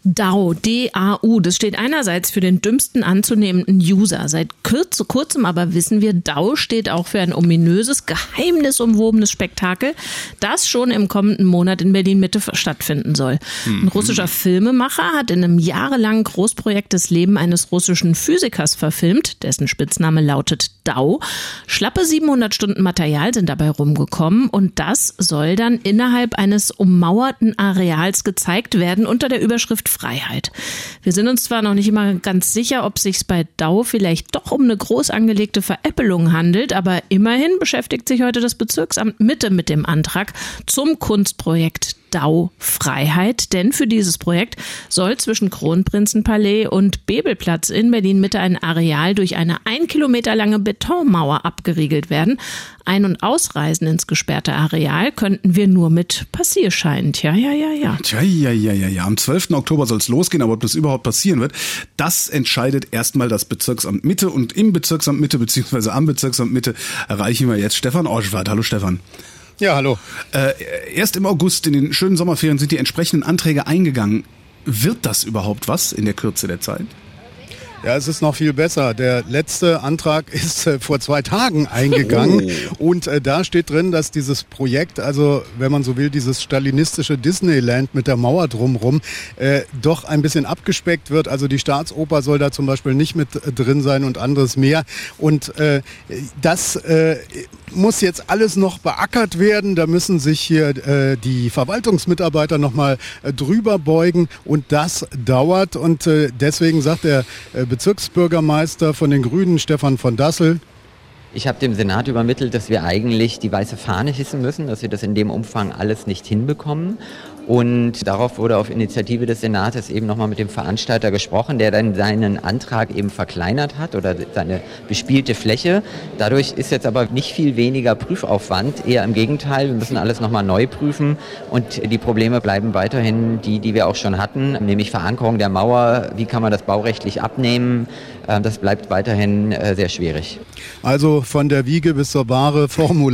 DAU, D-A-U, das steht einerseits für den dümmsten anzunehmenden User. Seit kurzem aber wissen wir, DAU steht auch für ein ominöses, geheimnisumwobenes Spektakel, das schon im kommenden Monat in Berlin-Mitte stattfinden soll. Ein russischer Filmemacher hat in einem jahrelangen Großprojekt das Leben eines russischen Physikers verfilmt, dessen Spitzname lautet DAU. Schlappe 700 Stunden Material sind dabei rumgekommen und das soll dann innerhalb eines ummauerten Areals gezeigt werden unter der Überschrift Freiheit. Wir sind uns zwar noch nicht immer ganz sicher, ob es sich bei DAU vielleicht doch um eine groß angelegte Veräppelung handelt, aber immerhin beschäftigt sich heute das Bezirksamt Mitte mit dem Antrag zum Kunstprojekt DAU Freiheit, denn für dieses Projekt soll zwischen Kronprinzenpalais und Bebelplatz in Berlin-Mitte ein Areal durch eine 1 Kilometer lange Betonmauer abgeriegelt werden. Ein- und Ausreisen ins gesperrte Areal könnten wir nur mit Passierschein. Tja. Am 12. Oktober soll es losgehen, aber ob das überhaupt passieren wird, das entscheidet erstmal das Bezirksamt Mitte. Und im Bezirksamt Mitte bzw. am Bezirksamt Mitte erreichen wir jetzt Stefan Orschwart. Hallo Stefan. Ja, hallo. Erst im August, in den schönen Sommerferien, sind die entsprechenden Anträge eingegangen. Wird das überhaupt was in der Kürze der Zeit? Ja, es ist noch viel besser. Der letzte Antrag ist vor 2 Tagen eingegangen und da steht drin, dass dieses Projekt, also wenn man so will, dieses stalinistische Disneyland mit der Mauer drumherum, doch ein bisschen abgespeckt wird. Also die Staatsoper soll da zum Beispiel nicht mit drin sein und anderes mehr. Und das muss jetzt alles noch beackert werden. Da müssen sich hier die Verwaltungsmitarbeiter nochmal drüber beugen und das dauert. Und deswegen sagt der Bezirksbürgermeister von den Grünen, Stefan von Dassel: Ich habe dem Senat übermittelt, dass wir eigentlich die weiße Fahne hissen müssen, dass wir das in dem Umfang alles nicht hinbekommen. Und darauf wurde auf Initiative des Senates eben nochmal mit dem Veranstalter gesprochen, der dann seinen Antrag eben verkleinert hat oder seine bespielte Fläche. Dadurch ist jetzt aber nicht viel weniger Prüfaufwand, eher im Gegenteil. Wir müssen alles nochmal neu prüfen und die Probleme bleiben weiterhin die wir auch schon hatten, nämlich Verankerung der Mauer. Wie kann man das baurechtlich abnehmen? Das bleibt weiterhin sehr schwierig. Also von der Wiege bis zur Bahre,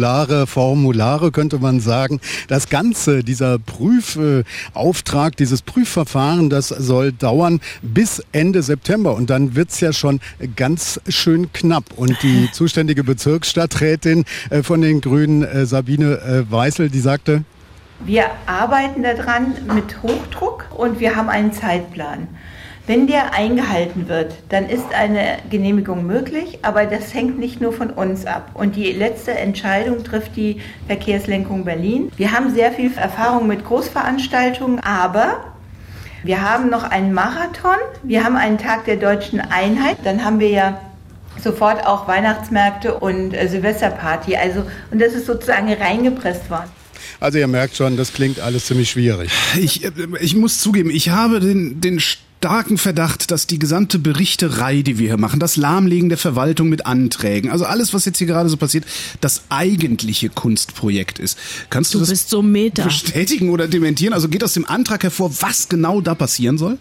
Formulare könnte man sagen. Das Ganze, dieser Prüfauftrag, dieses Prüfverfahren, das soll dauern bis Ende September. Und dann wird's ja schon ganz schön knapp. Und die zuständige Bezirksstadträtin von den Grünen, Sabine Weißel, die sagte: Wir arbeiten daran mit Hochdruck und wir haben einen Zeitplan. Wenn der eingehalten wird, dann ist eine Genehmigung möglich, aber das hängt nicht nur von uns ab. Und die letzte Entscheidung trifft die Verkehrslenkung Berlin. Wir haben sehr viel Erfahrung mit Großveranstaltungen, aber wir haben noch einen Marathon, wir haben einen Tag der deutschen Einheit, dann haben wir ja sofort auch Weihnachtsmärkte und Silvesterparty. Und das ist sozusagen reingepresst worden. Also ihr merkt schon, das klingt alles ziemlich schwierig. Ich muss zugeben, ich habe den starken Verdacht, dass die gesamte Berichterei, die wir hier machen, das Lahmlegen der Verwaltung mit Anträgen, also alles, was jetzt hier gerade so passiert, das eigentliche Kunstprojekt ist. Kannst du das bist so Meta. bestätigen oder dementieren? Also geht aus dem Antrag hervor, was genau da passieren soll?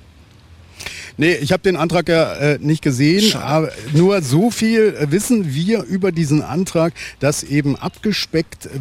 Nee, ich habe den Antrag ja nicht gesehen, aber nur so viel wissen wir über diesen Antrag, dass eben abgespeckt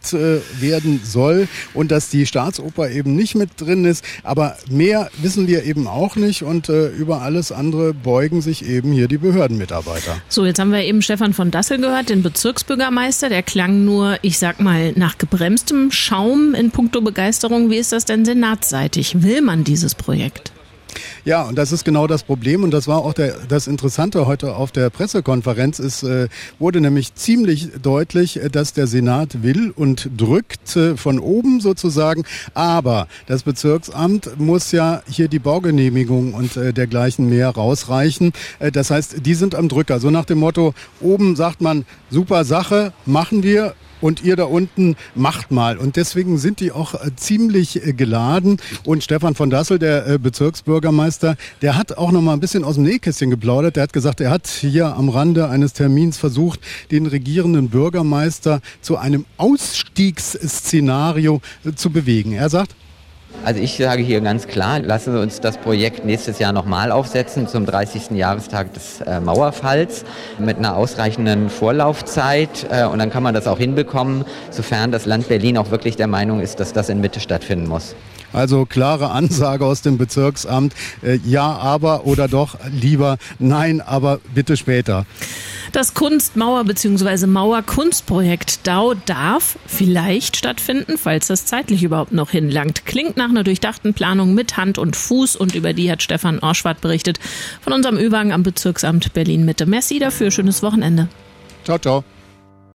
werden soll und dass die Staatsoper eben nicht mit drin ist. Aber mehr wissen wir eben auch nicht und über alles andere beugen sich eben hier die Behördenmitarbeiter. So, jetzt haben wir eben Stefan von Dassel gehört, den Bezirksbürgermeister. Der klang nur, ich sag mal, nach gebremstem Schaum in puncto Begeisterung. Wie ist das denn senatsseitig? Will man dieses Projekt? Ja, und das ist genau das Problem und das war auch das Interessante heute auf der Pressekonferenz. Es wurde nämlich ziemlich deutlich, dass der Senat will und drückt von oben sozusagen, aber das Bezirksamt muss ja hier die Baugenehmigung und dergleichen mehr rausreichen. Das heißt, die sind am Drücker. So nach dem Motto, oben sagt man, super Sache, machen wir. Und ihr da unten macht mal. Und deswegen sind die auch ziemlich geladen. Und Stefan von Dassel, der Bezirksbürgermeister, der hat auch noch mal ein bisschen aus dem Nähkästchen geplaudert. Der hat gesagt, er hat hier am Rande eines Termins versucht, den regierenden Bürgermeister zu einem Ausstiegsszenario zu bewegen. Er sagt: Also ich sage hier ganz klar, lassen wir uns das Projekt nächstes Jahr nochmal aufsetzen zum 30. Jahrestag des Mauerfalls mit einer ausreichenden Vorlaufzeit und dann kann man das auch hinbekommen, sofern das Land Berlin auch wirklich der Meinung ist, dass das in Mitte stattfinden muss. Also klare Ansage aus dem Bezirksamt, ja, aber oder doch lieber nein, aber bitte später. Das Kunstmauer- bzw. Mauerkunstprojekt Dau darf vielleicht stattfinden, falls das zeitlich überhaupt noch hinlangt. Klingt nach einer durchdachten Planung mit Hand und Fuß und über die hat Stefan Orschwart berichtet von unserem Ü-Wagen am Bezirksamt Berlin-Mitte. Merci dafür, schönes Wochenende. Ciao, ciao.